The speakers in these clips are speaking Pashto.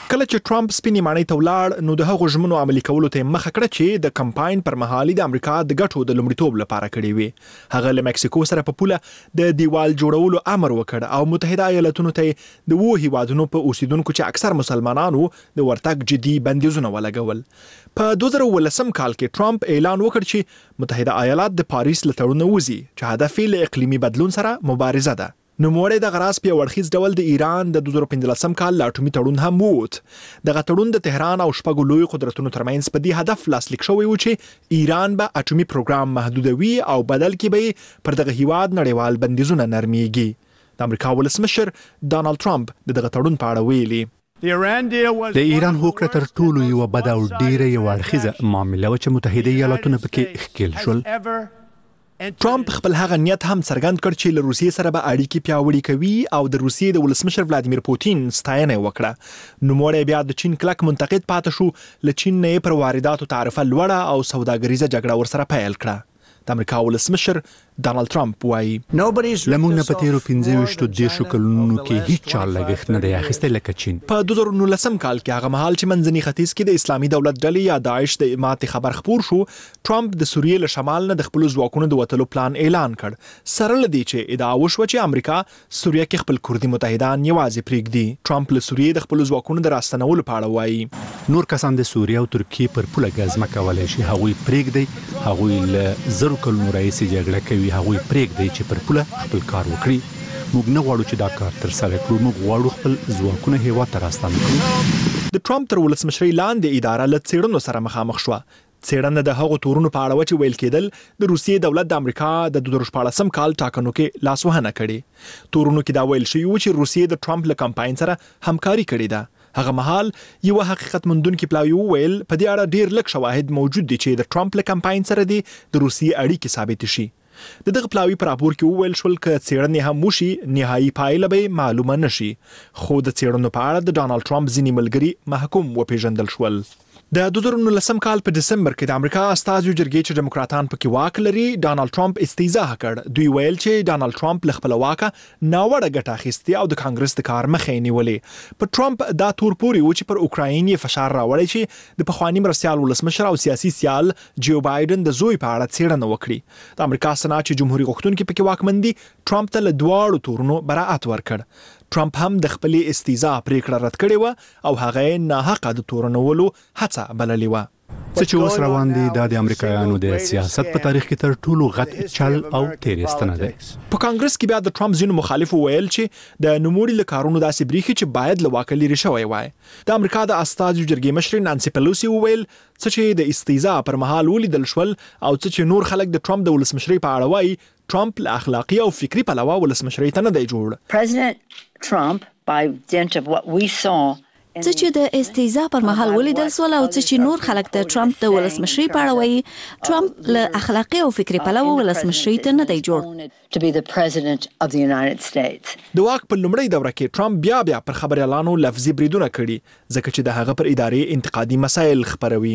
کله چې ټرمپ سپینې ماڼۍ ته ولاړ نو د هغو ژمنو عملي کولو ته مخه کړه چې د کمپاین پر مهال د امریکا د ګټو د لومړیتوب لپاره کړې وي. هغه له مکسیکو سره په پوله د دیوال جوړولو امر وکړ او متحده ایالاتونو ته د وو هیوادونو په اوسیدونکو چې اکثر مسلمانانو د ورتګ جدي بندیزونه ولګول. په 2018 کال کې ټرمپ اعلان وکړ چې متحده ایالات د پاریس له تړون وځي چې هدف یې اقلیمي بدلون سره مبارزه ده. نوموړی د غراس په وړخیز ډول د ایران د 2015 کال اټومي تړون هم ووت. دغه تړون د تهران او شپږو لوی قدرتونو ترمنځ په دې هدف لاسلیک شوی و چې ایران به اټومي پروګرام محدودوي او بدل کې به پر دغه هیواد نړیوال بندیزونه نرميږي. د امریکا ولسمشر ډانلډ ټرمپ دغه تړون په اړه ویلي. د ایران هوکړه تر ټولو یو بد او ډیره یو اړخیزه معامله و چې متحده ایالاتونه پکې ښکېل شول. ټرمپ خپل هغه نیت هم څرګند کړ چې له روسیې سره به اړیکې پیاوړې کوي او د روسیې د ولسمشر ولادیمیر پوتین ستاینه وکړه. نوموړی بیا د چین کلک منتقد پاتې شو، له چین نه پر وارداتو تعرفه لوړه او سوداګریزه جګړه ورسره پیل کړه. د امریکا ولسمشر ډانلډ ټرمپ وایي لمونږ نه په تیرو 15 کلونو کې هیڅ چا لګښت نه دی اخیستی لکه چین. په 2019 کال کې هغه مهال چې منځني ختیځ کې د اسلامي دولت ډلې یا داعش د ماتې خبر خپور شو، ټرمپ د سوریې له شمال نه د خپل ځواکونو د وټلو پلان اعلان کړ، سره لدی چې ادعا وشوه چې امریکا سوریه کې خپل کردي متحدان یوازې پرېږدي. ټرمپ له سوریې د خپل ځواکونو د راستنولو په اړه وایي نور کسان د سوریه او ترکیې پر پوله ګزمه کولای شي، هغوی پرېږدي، هغوی له زرو کلونو راهیسې جګړه کوي، هغوی پرېږدي چې پر پوله خپل کار وکړي. موږ نه غواړو چې دا کار ترسره کړو، موږ غواړو خپل ځواکونه هیواد ته راستانه کړو. د ټرمپ تر ولسمشرۍ لاندې اداره له څېړنو سره مخامخ شوه. څېړنه د هغو تورونو په اړه چې ویل کېدل د روسیې دولت د امریکا د 2014 کال ټاکنو کې لاسوهنه کړې. تورونو کې دا ویل شوی و چې روسیې د ټرمپ له کمپاین سره همکاري کړې ده. هغه مهال یو حقیقت مندونکي پلاوی ویل په دې اړه ډیر لږ شواهد موجود دي چې د ټرمپ له کمپاین سره د روسیې اړیکې ثابت شي. دغه پلاوی پر راپور کې ویل شول ک څېړنې هم وشي نهایي پایله به معلومه نشي، خو د څېړنو په اړه د ډانلډ ټرمپ ځینې ملګري محکوم وپیژندل شول. د 2019 کال په دسمبر کې د امریکا استازو جرګې چې دیموکراتان پکې واک لري ډانلډ ټرمپ استیزا کړ. دوی ویل چې ډانلډ ټرمپ له خپل واکه ناوړه ګټه اخیستې او د کانګرس د کار مخې نیولې. په ټرمپ دا تور پوري و چې پر اوکراین یې فشار راوړی چې د پخوانی مرستیال ولسمشر او سیاسي سیال جو بایدن د زوی په اړه څېړنه وکړي. د امریکا سنا چې جمهوریت غوښتونکي پکې واکمن دي ټرمپ ته له دواړو تورونو براءت ورکړ. ټرمپ هم د خپلې استیزا پریکړه رد کړې و او هغه نه حق د تورنولو هڅه بللې و. څه چې اوس روان دي دا د امریکایانو د سیاست په تاریخ کې تر ټولو غټ چل او تیریستنه ده. په کانګرس کې بیا د ټرمپ ځینو مخالفو ویل چې د نوموړي له کارونو داسې بریښي چې باید له واکه لرې شوی وای. د امریکا د استازو جرګې مشر نانسي پیلوسی ویل څه چې د استیزا پر مهال ولیدل شول او څه چې نور خلک د ټرمپ د ولسمشرۍ په اړه وایي، ټرمپ له اخلاقی او فکری پلوه ولسمشرۍ ته نه دی جوړ. President Trump, by dint of what we saw څه چې د استیزا پر مهال ولیدل سول او څه چې نور خلک د ټرمپ د ولسمشرۍ په اړه وایي، ټرمپ له اخلاقی او فکری پلوه ولسمشرۍ ته نه دی جوړ. to be the president of the United States. د واک په لومړۍ دوره کې ټرمپ بیا پر خبريالانو لفظي بریدونه کړي ځکه چې د هغه پر ادارې انتقادي مسایل خبروي.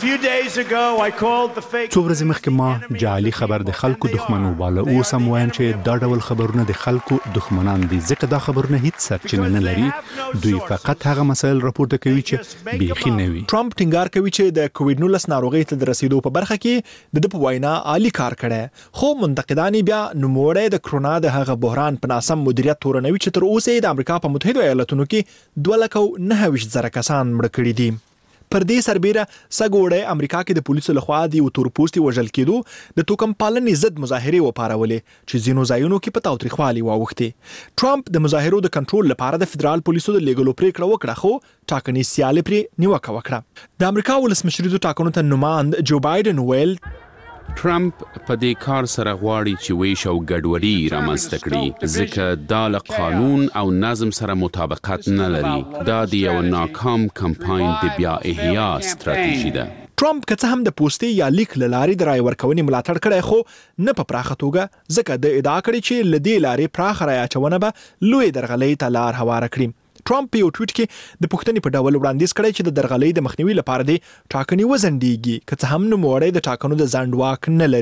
څو ورځې مخکې ما جعلي خبر د خلکو دښمن وباله. اوس هم وایم چې دا ډول خبرونه د خلکو دښمنان دي ځکه دا خبرونه هیڅ سرچینه نه لري. دوی فقط هغه مسایل راپورته کوي چې بیخي نه وي. ټرمپ ټینګار کوي چې د کووډ-19 ناروغۍ ته د رسیدو په برخه کې د په وینا عالی کار کړی، خو منتقدان بیا نوموړی د کرونا د هغه بحران په ناسم مدیریت تورنوي چې تر اوسه د امریکا په متحده ایالاتونو کې 2,09,000 کسان مړ کړي دي. پر دې سربېره سګوړې امریکا کې د پولیسو لخوا د یو تورپوستي وژل کېدو د توکم پالنې ضد مظاهرې وپارولې چې ځینو ځایونو کې په تاوتریخوالي واوښتې. ټرمپ د مظاهرو د کنټرول لپاره د فدرال پولیسو د لیږلو پریکړه وکړه، خو ټاکنیز سیالي پرې نیوکه وکړه. د امریکا ولسمشریزو ټاکنو ته نوماند جو بایدن ویل ټرمپ په دې کار سره غواړي چې ویش او ګډوډي رامنځته کړي ځکه دا له قانون او نظم سره مطابقت نه لري. دا د یو ناکام کمپاین د بیا احیا ستراتیژي ده. ټرمپ که څه هم د پوسټي یا لیک لارې د رای ورکونې ملاتړ کړی، خو نه په پراخه توګه ځکه د ادعا کړی چې لدې لارې پراخه رای اچونه به لوی درغلۍ ته لار هواره کړي. ټرمپ په یو ټویټ کې د پوښتنې په ډول وړاندیز کړی چې د درغلۍ د مخنیوي لپاره د ټاکنې وزندېږي که څه هم نوموړی د ټاکنو د ځنډ واک نه لري.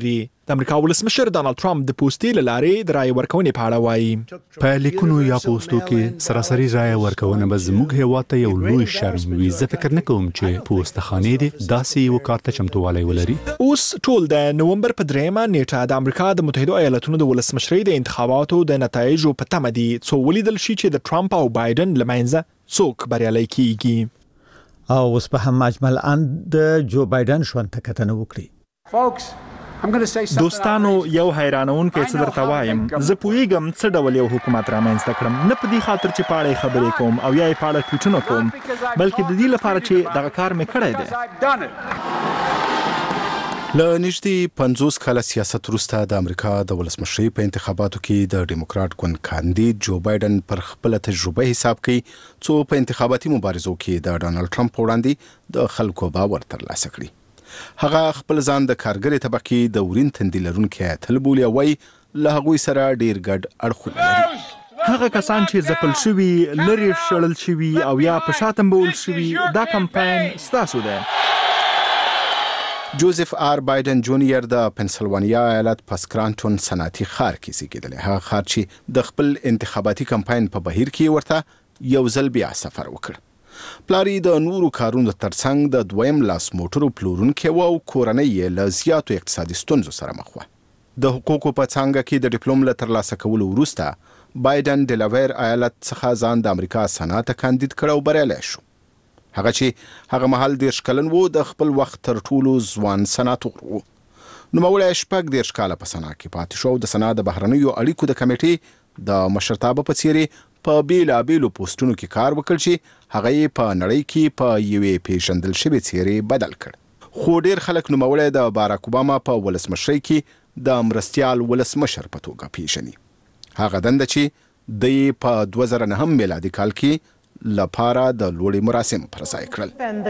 د امریکا ولسمشر ډانلډ ټرمپ د پوستې لارې د رای ورکونې په اړه وایي په لیکونو یا پوسټو کې سراسري رای ورکونه به زموږ هیواد ته یو لوی شرم وي. زه فکر نه کوم چې پوستخانې دې داسې یو کار ته چمتووالی ولري. اوس ټول د نومبر په 3 نیټه د امریکا د متحده ایالاتونو د ولسمشرۍ د انتخاباتو د نتایجو په تمه دي څو ولیدل شي چې د ټرمپ او بایدن لمنځه څوک بریالي کیږي. او اوس په هم مجمل د جو بایدن ژوند ته کتنه وکړي. دوستانو یو حیرانون کې څه درته وایم. زه پوهیږم څه ډول یو حکومت رامنځته کړم، نه په دې خاطر چې پاړې خبرې کوم او یا یې پاړه ټویټونه کوم، بلکې د دې لپاره چې دغه کار مې کړی دی. له نږدې 50 کاله سیاست وروسته د امریکا د ولسمشرۍ په انتخاباتو کې د ډیموکرات ګوند کاندید جو بایدن پر خپل تجربه حساب کوي څو په انتخاباتي مبارزو کې د ډانلډ ټرمپ وړاندې د خلکو باور ترلاسه کړي. هغه خپل ځان د کارګرې طبقې د ورین تندي لرونکي اتل بولي او وایي له هغوی سره ډیر ګډ اړخونه لري. هغه کسان چې ځپل شوي، لرې شړل شوي او یا په شا تنبول شوي، دا کمپاین ستاسو ده. جوزف آر بایدن جونیئر د پنسلوانیا ایالت په سکرانټون صنعتي ښار کې زیږیدلی. هغه ښار چې د خپل انتخاباتي کمپاین په بهیر کې ورته یو ځل بیا سفر وکړ. پلار یې د نورو کارونو ترڅنګ د دویم لاس موټرو پلورونکی و او کورنۍ یې له زیاتو اقتصادي ستونزو سره مخ وه. د حقوقو په څانګه کې د ډیپلوم له ترلاسه کولو وروسته بایدن ډیلاویر ایالت څخه ځان د امریکا سنا ته کاندید کړ او بریالی شو. هغه چې هغه مهال 10 کلن و، د خپل وخت تر ټولو ځوان سناتور و. نوموړی 14 کاله په سنا کې پاتې شو او د سنا د بهرنیو اړیکو د کمیټې د مشرتابه په څیرې په بیلابیلو پوسټونو کې کار وکړ چې هغه یې په نړۍ کې په یوې پیژندل شوې څیرې بدل کړ. خو ډیر خلک نوموړی د باراک اوباما په ولسمشرۍ کې د مرستیال ولسمشر په توګه پیژني. هغه دنده چې د په 2009 میلادي کال کې لپاره د لوړې مراسم پرځای کړل.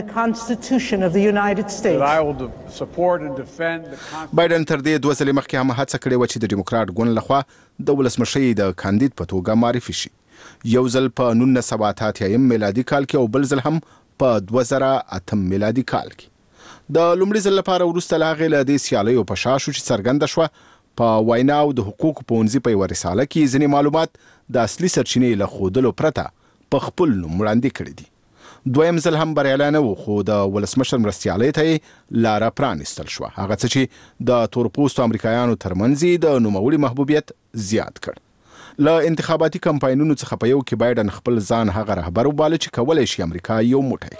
بایدن تر دې 2 ځلې مخکې هم هڅه کړې وه چې د ډیموکرات ګوند لخوا د ولسمشرۍ د کاندید په توګه معرفي شي. یو ځل په 1988 میلادي کال کې او بل ځل هم په 2008 میلادي کال کې. د لومړي ځل لپاره وروسته له هغې له دې سیالیو په شا شو چې څرګنده شوه په وینا او د حقوقو پوهنځي په یوه رساله کې ځینې معلومات د اصلي سرچینې له ښودلو پرته په خپل نوم وړاندې کړي دي. دویم ځل هم بریالی نه و، خو د ولسمشر مرستیالۍ ته یې لاره پرانیستل شوه، هغه څه چې د تورپوستو امریکایانو ترمنځ یې د نوموړي محبوبیت زیات کړ. له انتخاباتي کمپاینونو څخه په یو کې بایدن خپل ځان هغه رهبر وباله چې کولی شي امریکا یو موټی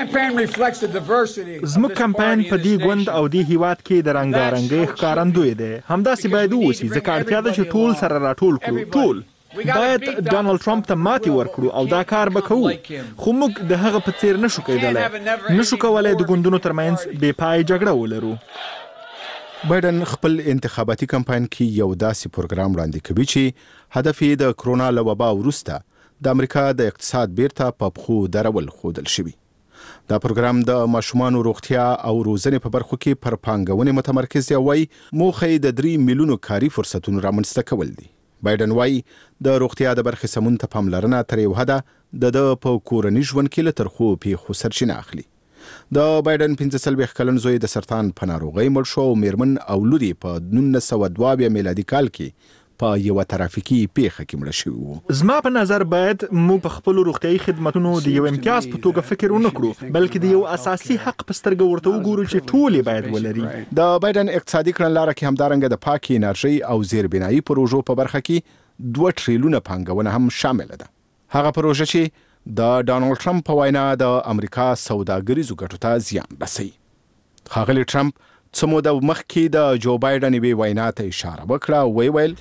کړي. زموږ کمپاین په دې ګوند او دې هیواد کې د رنګارنګۍ ښکارندوی دی. همداسې باید ووسي، ځکه اړتیا ده چې ټول سره راټول کړو. ټول باید ډانلډ ټرمپ ته ماتې ورکړو او دا کار به کوو، خو موږ د هغه په څیر نشو کېدلی. نشو کولی د ګوندونو ترمنځ بې پای جګړه ولرو. بایدن خپل انتخاباتي کمپاین کې یو داسې پروګرام وړاندې کوي چې هدف یې د کرونا له وبا وروسته د امریکا د اقتصاد بیرته په پښو درول ښودل شوي. دا پروګرام د ماشومانو روغتیا او روزنې په برخو کې پر پانګونې متمرکز دی او وایي موخه یې د 3 میلیونو کاري فرصتونو رامنځته کول دي. بایدن وایي د روغتیا د برخې سمون ته پاملرنه تر یو حده د په کورني ژوند کې له ترخو پیښو سرچینه اخلي. د بایدن 45 کلن زوی د سرطان په ناروغۍ مړ شو او میرمن او لور یې په 1922 میلادي کال کې په یوه ترافیکي پیښه کې مړه شوي وو. زما په نظر باید موږ په خپلو روغتیایي خدمتونو د یو امتیاز په توګه فکر ونه کړو، بلکې د یو اساسي حق په سترګه ورته وګورو چې ټول یې باید ولري. د بایدن اقتصادي کړنلاره کې همدارنګه د پاکې انرژۍ او زیربنایي پروژو په برخه کې 2 ټریلیونه پانګونه هم شامله ده. هغه پروژه چې د ډانلډ ټرمپ په وینا د امریکا سوداګریزو ګټو ته زیان رسوي. ښاغلی ټرمپ څه موده مخکې د جو بایدن یوې وینا ته اشاره وکړه او ویل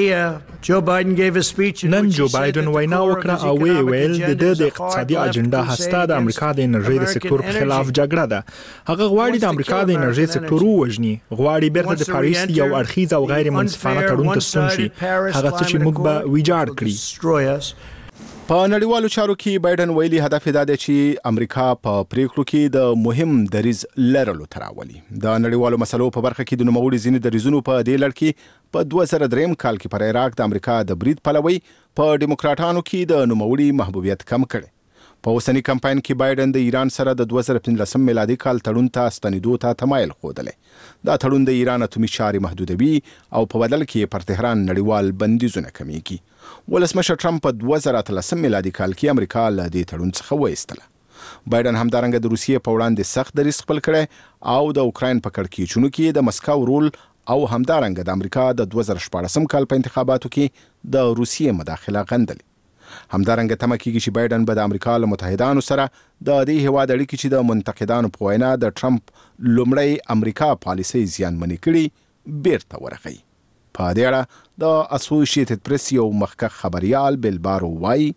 نن جو بایدن وینا وکړه او ویل د اقتصادي اجنډا هسته د امریکا د انرژۍ د سکتور په خلاف جګړه ده. هغه غواړي د امریکا د انرژۍ سکتور ووژني، غواړي بیرته د پاریس یو اړخیز او غیر منصفانه تړون ته ستون شي، هغه څه چې موږ به ویجاړ کړي. په نړیوالو چارو کې بایدن ویلي هدف یې دا دی چې امریکا په پریکړو کې د مهم دریځ لرلو ته راولي. د نړیوالو مسلو په برخه کې د نوموړي ځینې دریځونو په دې لړ کې په 2003 کال کې پر عراق د امریکا د برید پلوي په ډیموکراټانو کې د نوموړي محبوبیت کم کړي. په اوسنی کمپاین کې بایدن د ایران سره د 2015 میلادي کال تړون ته ستنېدو ته تمایل ښودلی. دا تړون د ایران اتومي چارې محدودوي او په بدل کې پر تهران نړیوال بندیزونه کمیږي. ولسمشر ټرمپ په 2013 میلادي کال کې امریکا له دې تړون څخه وایستله. بایدن همدارنګه د روسیې په وړاندې سخت دریځ خپل کړی او د اوکراین په کړکېچونو کې د مسکو رول او همدارنګه د امریکا د 2014 کال په انتخاباتو کې د روسیې مداخله غندلې. همدارنګه تمه کېږي چې بایدن به د امریکا له متحدانو سره د دې هیواد اړیکې چې د منتقدانو په وینا د ټرمپ لومړی امریکا پالیسۍ زیانمنې کړي بیرته ورغوي. په دې اړه د اسوسییټډ پریس یو مخکښ خبريال بلبارو وایي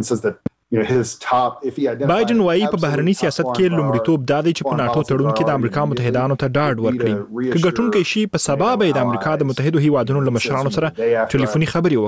بایدن وایي په بهرني سیاست کې لومړیتوب دا دی چې په ناتو تړون کې د امریکا متحدانو ته ډاډ ورکړي که ګټونکی شي په سبا به د امریکا د متحدو هیوادونو له مشرانو سره ټلیفوني خبرې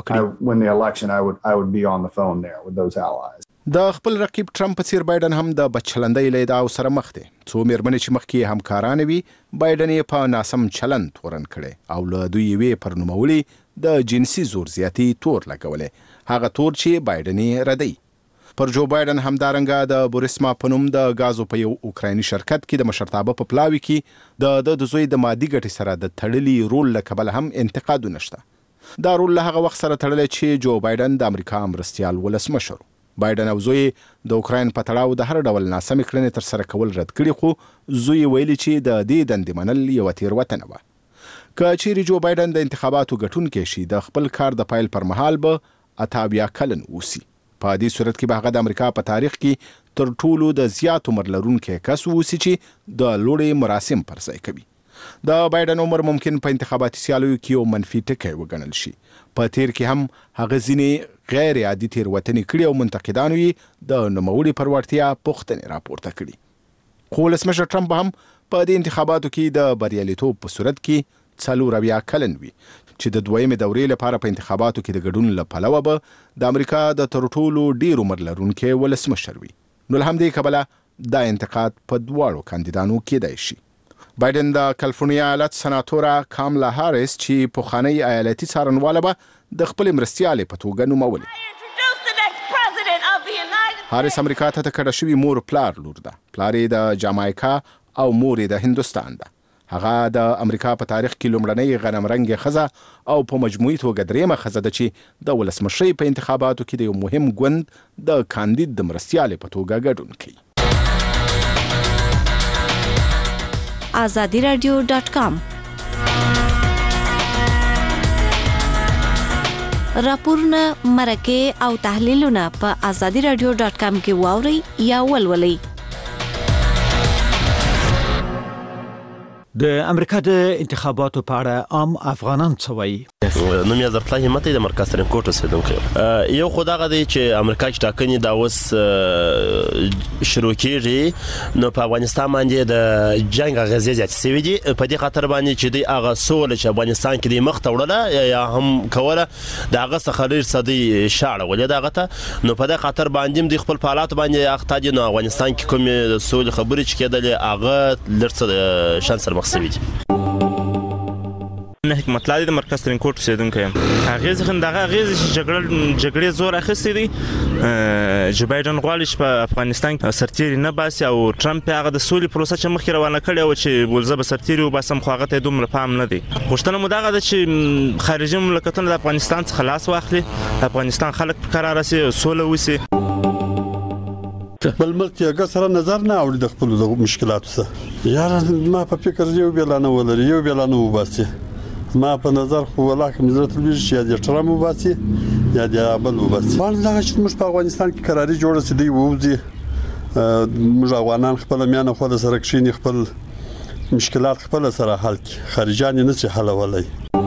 وکړي. د خپل رقیب ټرمپ په څیر بایدن هم د بچلندۍ له ادعاو سره مخ دی. څو مېرمنې چې مخکې همکارانې وي بایدن یې په ناسم چلند تورن کړي او له دوی یې پر نوموړي د جنسي زور زیاتی تور لګولې، هغه تور چې بایدن یې ردی. پر جو بایدن همدارنګه د بوریسما په نوم د غازو په یو اوکرایني شرکت کې د مشرتابه په پلاوي کې د زوی د مادي ګټې سره د تړلي رول له کبله هم انتقادونه شته. دا رول له هغه وخت سره تړلی چې جو بایدن د امریکا مرستیال ولسمشر. بایدن او زوی د اوکراین په تړاو د هر ډول ناسمې کړنې تر سره کول رد کړي، خو زوی ویلي چې د دې دندې منل یوه تېروتنه وه. که چیرې جو بایدن د انتخاباتو ګټونکی شي د خپل کار د پیل پر مهال به 78 کلن اوسي. په دې صورت کې به هغه د امریکا په تاریخ کې تر ټولو د زیات عمر لرونکی کس اوسي چې د لوړې مراسم پر ځای کوي. د بایدن عمر ممکن په انتخاباتي سیالیو کې یو منفي ټکی وګڼل شي. په تیر کې هم هغه ځینې غیر عادي تېروتنې کړي او منتقدانو یې د نوموړي پر وړتیا پوښتنې راپورته کړي. خو ولسمشر ټرمپ هم په دې انتخاباتو کې د بریالیتوب په صورت کې 40 کلن وي چې د دویمې دورې لپاره په انتخاباتو کې د ګډون له پلوه به د امریکا د تر ټولو ډیر عمر لرونکي ولسمشر وي. نو له همدې کبله دا انتقاد په دواړو کاندیدانو کېدای شي. بایدن د کالیفورنیا ایالت سناتوره کاملا هاریس چې پخوانی ایالتي څارنواله به د خپل مرستیالې په توګه نومولې. هاریس امریکا ته د کډه شوي مور پلار لور ده. پلار یې د جامایکا او مور یې د هندوستان ده. هغه د امریکا په تاریخ کې لومړنۍ غنمرنګې ښځه او په مجموعي توګه درېیمه ښځه ده چې د ولسمشرۍ په انتخاباتو کې د یو مهم ګوند د کاندید د مرستیالې په توګه ګډون کوي. azadiradio.com راپورونه، مرکې او تحلیلونه په azadiradio.com کې واورئ یا ولولئ. د امریکا د انتخاباتو په اړه عام افغانان څه وایي؟ نو مې ظرف الله همت د مرکز ترین کوټ اوسیدونکی یو خو دغه دی چې امریکا چې ټاکنې دا اوس شروع کېږي نو په افغانستان باندې د جنگ اغېزې زیاتې شوي دي په دې خاطر باندې چې دوی هغه سوله چې افغانستان کې د مخ ته وړله یا هم کوله د هغه څخه ډېر څه دوی شاړه ولې دغه ته نو په دې خاطر باندې دوی خپل په حالاتو باندې اخته دي. نو افغانستان کې کومې د سولې خبرې چې کېدلې هغه لږ څه د شان سره مخ شوي دي. نه حکمت الله د مرکز ترین کوټ اوسیدونکی یم. هغې څخه دغه اغېزې چې جګړې زور اخیستی دی چې بایدن غواړي چې په افغانستان کې سرتیري نه باسي او ټرمپ هغه د سولې پروسه چې مخکې روانه کړې وه چې زه به سرتیري وباسم خو هغه ته یې دومره پام نه دی. غوښتنه مو دغه ده چې خارجي مملکتونه د افغانستان څخه لاس واخلي، افغانستان خلک په قراره سي، سوله وسي. بل ملک یې سره نظر نه اوري د خپل مشکلاتو سره. یاره ما په فکر یو بیلانه ولري، یو بیلانه وباسي. ما په نظر خو ولاکه مزرت لوي چې یا د ټرمپ وباسي یا د بل وباسي. باندې دا چې موږ په افغانستان کې قراري جوړه سي دی ووزي موږ افغانان خپل میانه خو د سره کښینی خپل مشکلات خپل سره حل کړي، خارجان نه سي حلولای.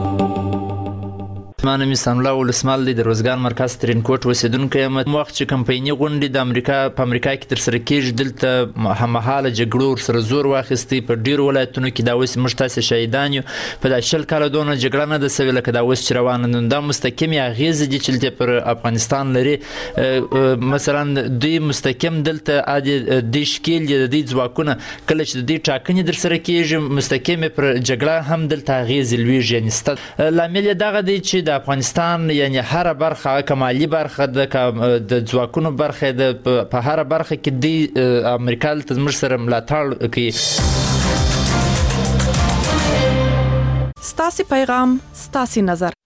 ما نوم سام الله ولسمال دی د روزګار مرکز ترین کوټ اوسیدونکی یم. وخت چې کمپایني غونډې د امریکا په امریکا کې تر سره کېږي دلته هممهاله جګړو سره زور واخیستی. په ډیرو ولایتونو کې دا اوس موږ تاسې شهیدان یو. په دا 20 کاله دونه جګړه نه ده سوې لکه دا اوس چې روانه ده. دا مستقیمې اغېزې دي چې دلته پر افغانستان لري. مثلا دوی مستقیم دلته د شکیل د دې ځواکونه کله چې د دې ټاکنې در سره کېږي مستقیمې پر جګړه هم دلته اغېزې لویږي. یعنې لامل یې دغه دی چې د د افغانستان یعنی هر برخه کمالي برخه د ځواکونو برخه د په هر برخه کې د امریکا ته زموږ سره ملاتړ کوي. ستاسو پیغام ستاسو نظر